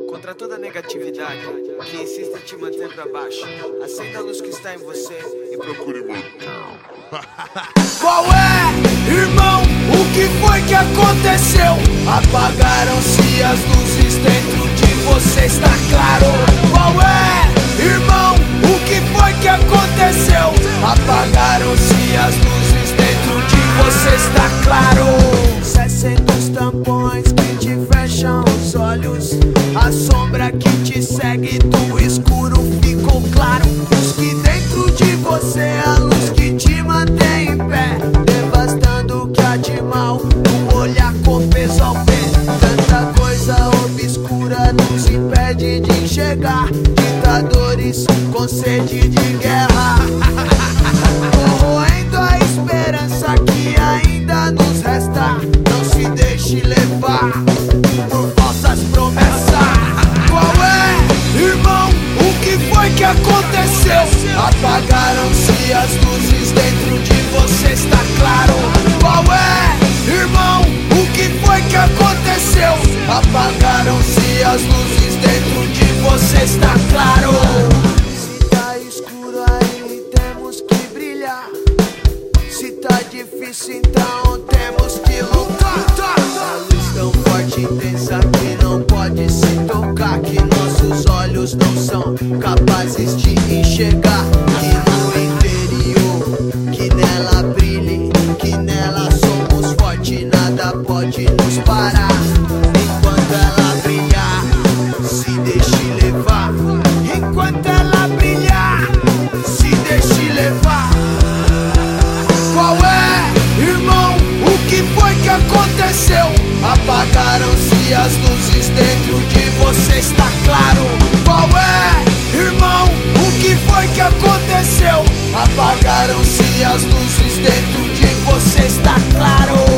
Contra toda negatividade que insiste em te manter pra baixo, acenda a luz que está em você e procure manter. Qual é, irmão? O que foi que aconteceu? Apagaram-se as luzes dentro de você, está claro? Qual é, irmão? O que foi que aconteceu? Apagaram-se as luzes dentro de você, está claro? 600 tampões que te fecham os olhos, a sombra que te segue do escuro ficou claro. Luz que dentro de você é a luz que te mantém em pé, devastando o que há de mal no olhar com peso ao pé. Tanta coisa obscura nos impede de enxergar, ditadores com sede de guerra, corroendo a esperança que ainda nos resta. Não se deixe levar por falsas promessas. Qual é, irmão? O que foi que aconteceu? Apagaram-se as luzes dentro de você, está claro? Qual é, irmão? O que foi que aconteceu? Apagaram-se as luzes dentro de você, está claro? Se tá escuro aí, temos que brilhar. Se tá difícil, então temos que lutar. A luz tão forte e intensa que não pode se tocar, que nossos olhos não são capazes de enxergar. Que no interior, que nela brilhe, que nela somos fortes, nada pode nos parar. Enquanto ela brilhar, se deixe levar. Enquanto ela brilhar, se deixe levar. Qual é, irmão? O que foi que aconteceu? Apagaram-se as luzes dentro de você, está claro? Qual é, irmão? O que foi que aconteceu? Apagaram-se as luzes dentro de você, está claro?